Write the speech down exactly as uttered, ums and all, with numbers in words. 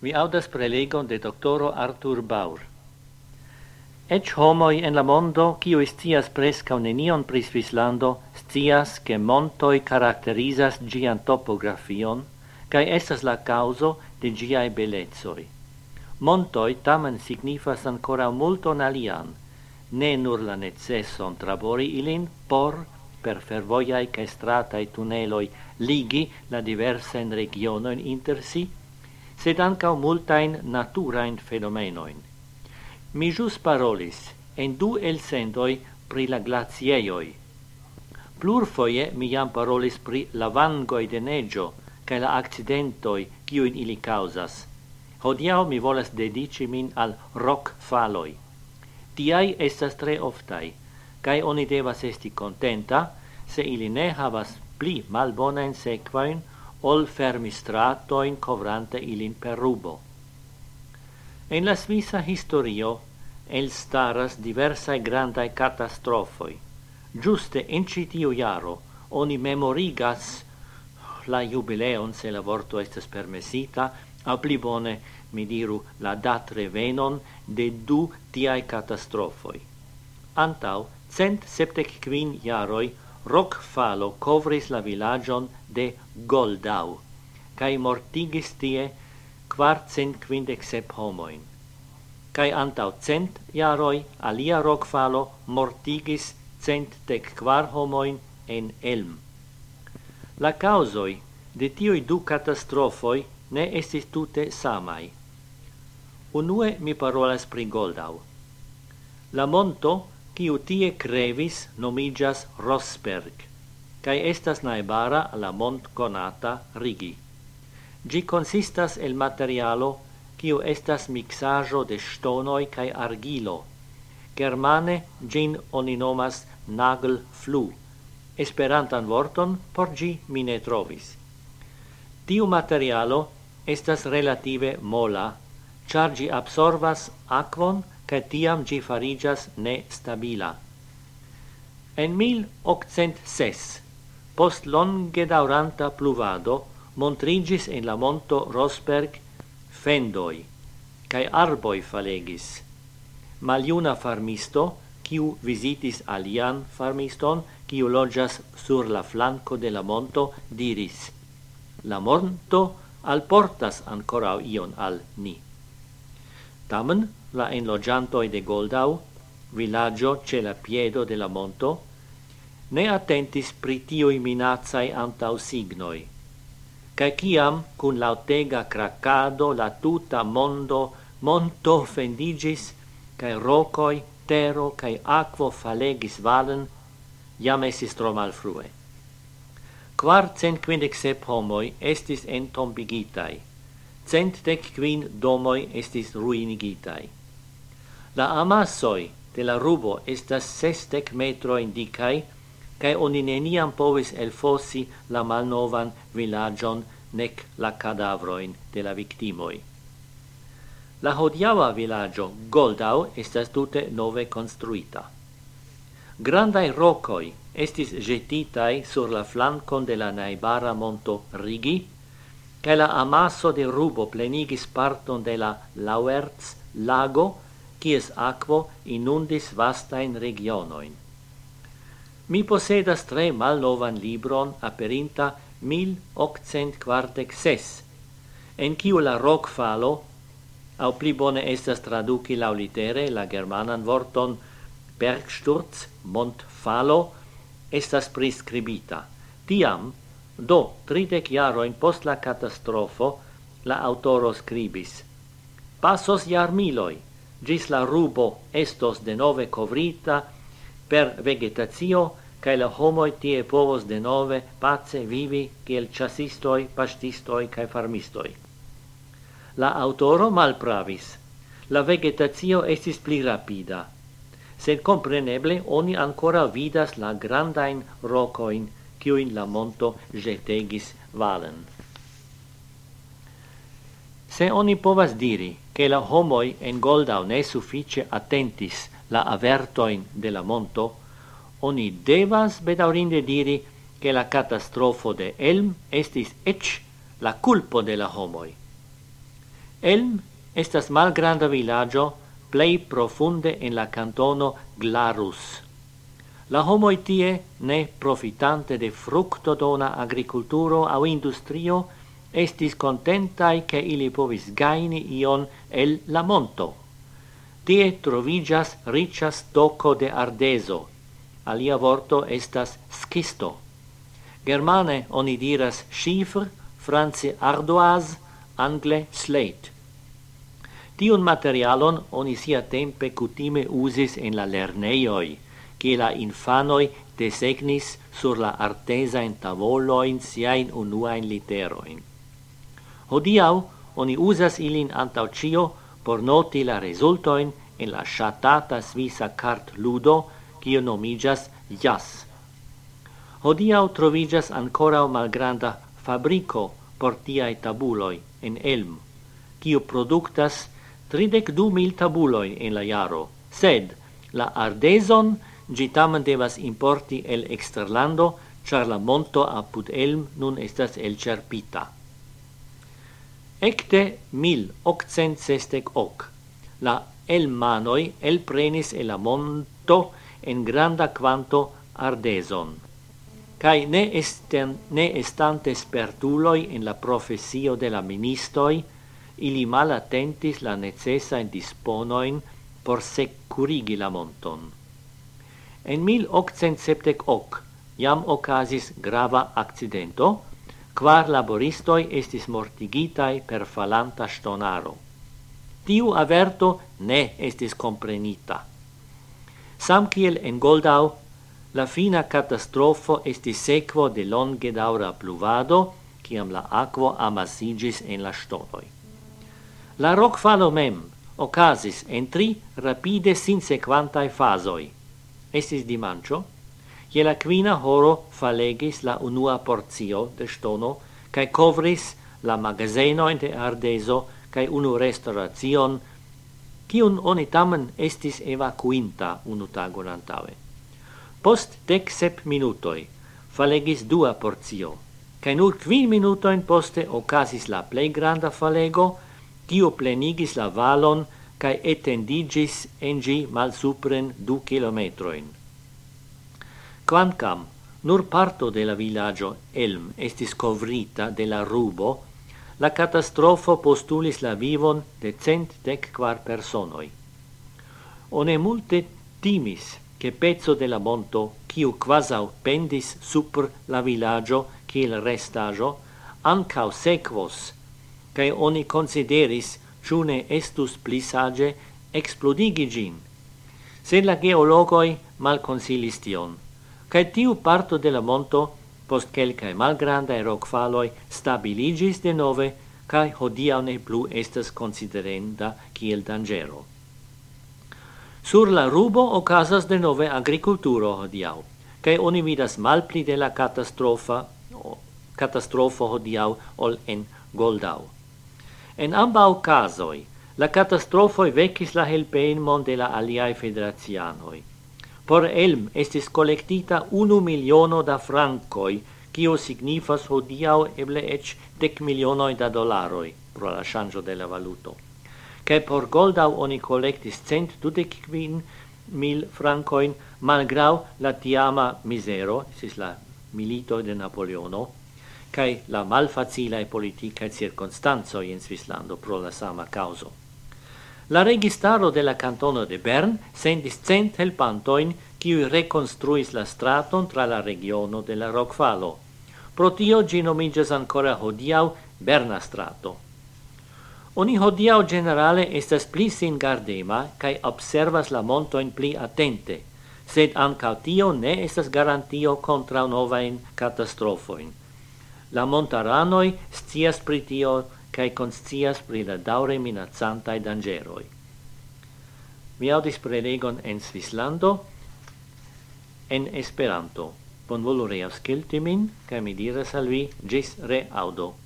Vi audas prelegon de doctoro Arthur Baur. Ec homoi en la mondo, cio scias presca nenion pri Svislando, scias che montoi caracterizas gian topografion, cae estas la causo de giae belezoi. Montoi tamen signifas ancora multon alian, ne nur la necesson trabori ilin por, per fervoiae cae stratae tuneloi, ligi la diversen regionoin inter si, sed ancao multain naturain fenomenoin. Mi jus parolis en du elsendoi pri la glacieioi. Plurfoje mi jam parolis pri lavangoi de neggio, cae la accidentoi quiuin ili causas. Hodiau mi volas dedici min al roc faloi. Tiai estas tre oftai, cae oni devas esti contenta, se ili ne havas pli malbonain sequain, ol fermistratoin covrante ilin per rubo. En la Svisa historio elstaras diversae grandae catastrofoi. Giuste in citiu iaro oni memorigas la jubileon, se la vorto estes permesita, a pli bone mi diru la dat revenon de du tiai catastrofoi. Antau cent septec quin iaroi roc falo covris la villagion de Goldau, cae mortigis tie quartcent quindec sep homoin. Cae antau cent iaroi alia roc falo mortigis cent dec quar homoin en Elm. La causoi de tioi du catastrofoi ne estis tute samai. Unue mi parolas pri Goldau. La monto quiu tie crevis nomigas Rossberg, cae estas naibara la mont conata Rigi. Gi consistas el materialo quiu estas mixajo de stonoi cae argilo. Germane gin oni nomas nagelflu. Esperantan vorton por gi mi ne trovis. Tiu materialo estas relative mola, char gi absorbas aquon cae tiam gi farigas ne stabila. En mil octcent ses, post longe dauranta pluvado, montrigis en la monto Rossberg fendoi, cae arboi falegis. Maliuna farmisto, quiu visitis alian farmiston, quiu logias sur la flanco de la monto, diris: la monto alportas ancora ion al ni. Tamen, la enlogiantoi de Goldau, villaggio ce la piedo de la monto, ne attentis pri tioi minacai antau signoi. Cae ciam, cun lautega cracado, la tuta mondo, monto fendigis, cae rocoi, tero, cae aquo falegis valen, jam estis tro malfrue. Quarcent quindec sep homoi estis entombigitai, cent dec quin domoi estis ruinigitai. La amassoi de la rubo estas sestec metro indicai, cae oni neniam povis elfossi la malnovan villagion nec la cadavroin de la victimoi. La hodiaua villaggio Goldau estas tute nove construita. Grandai rocoi estis jetitai sur la flancon de la naibara monto Rigi, cae la amasso de rubo plenigis parton de la Lauerz lago, quies aquo inundis vastain regionoin. Mi posedas tre malnovan libron aperinta mil octcent quartec ses, en quiu la roc falo, au pli bone estas traduci laulitere la germanan vorton Bergsturz, mont falo, estas prescribita. Tiam, do, tridec jaroin post la catastrofo, la autoro scribis: passos jarmiloi, gis la rubo estos de nove covrita per vegetatio, cae la homoi tie povos de nove pace vivi kiel chassistoi, pastistoi cae farmistoi. La autoro malpravis. La vegetatio estis pli rapida, sed compreneble oni ancora vidas la grandain rocoin quiuin la monto jetegis valen. Se oni povas diri che la homoi en Goldau ne suffice attentis la avertoin de la monto, oni devas bedaurinde diri che la catastrofo de Elm estis ec la culpo de la homoi. Elm estas malgranda villaggio plei profunde en la cantono Glarus. La homoi tie, ne profitante de fructodona agriculturo au industrio, estis contentai che ili povis gaini ion el la monto. Tie trovigas ricia stoco de ardeso, alia vorto estas schisto. Germane oni diras schiefer, france ardoise, angle slate. Tiun materialon oni sia tempe cutime usis en la lerneioi, che la infanoi desegnis sur la artesa in tavoloin siain unuain literoin. Hodiau oni usas ilin antau cio por noti la resultoin en la shatata svisa cart ludo, cio nomigas Jas. Hodiau trovigas ancora malgranda fabrico por tiai tabuloi en Elm, cio productas tridec du mil tabuloi en la jaro, sed la ardeson gi tamen devas importi el exterlando, char la monto apud Elm nun estas elcerpita. Ecte mil octcent sestec hoc, la elmanoi elprenis el la monto en granda quanto ardeson. Cai ne, esten, ne estante spertuloi en la professio de la ministoi, ili mal attentis la necessa in disponoin por securigi la monton. En mil octcent septec hoc iam ocasis grava accidento, quar laboristoi estis mortigitai per falanta stonaro. Tiu averto ne estis comprenita. Sam kiel en Goldau, la fina catastrofo estis sequo de longe daura pluvado, ciam la aquo amasigis en la stonoi. La rockfalo mem ocasis en tri rapide sinsequantae fasoi. Estis dimancio, je la quina horo falegis la unua portio de stono, cae covris la magazenoin de ardeso, cae unu restauracion, cium oni tamen estis evacuinta unu tagon antaue. Post dec sep minutoi falegis dua portio, cae nur quin minutoin poste ocasis la plei granda falego, cio plenigis la valon cae etendigis en gi malsupren du kilometroin. Quancam nur parto de la villaggio Elm estis covrita de la rubo, la catastrofo postulis la vivon de cent dec quar personoi. One multe timis che pezzo de la monto, quiu quasau pendis super la villaggio kiel restaggio, ancau sequos, cae oni consideris ciune estus pli sage explodigi gin. Sed la geologoi mal consilis tion, cae tiu parto de la monto, post quelcae malgrandae rockfaloi, stabiligis de nove, cae hodiau ne plu estas considerenda kiel dangero. Sur la rubo ocasas de nove agriculturo hodiau, cae oni vidas malpli de la catastrofa, catastrofo hodiau ol en Goldau. En ambau casoi, la catastrofoi vecis la helpemon de la aliae federazianoi. Por Elm estis collectita unu miliono da francoi, cio signifas hodiau eble ec dec milionoi da dolaroi, pro la changio de la valuto. Cae por Goldau oni collectis cent dudec quin mil francoin, malgrau la tiama misero, esis la milito de Napoleono, cae la malfacilae politicae circunstanzoi in Svislando pro la sama causo. La registaro de la cantono de Bern sendis cent helpantoin qui reconstruis la straton tra la regiono de la rockfalo. Pro tio gi nomigas ancora hodiau Berna strato. Oni hodiau generale estas pli singardema cae observas la montoin pli attente, sed ancau tio ne estas garantio contra novain catastrofoin. La montaranoi scias pri tio cae conscias pri la daure minacantae dangeroi. Mi audis prelegon en Svislando, en Esperanto. Bonvolu reausculti min, cae mi diras al vi, gis re audo.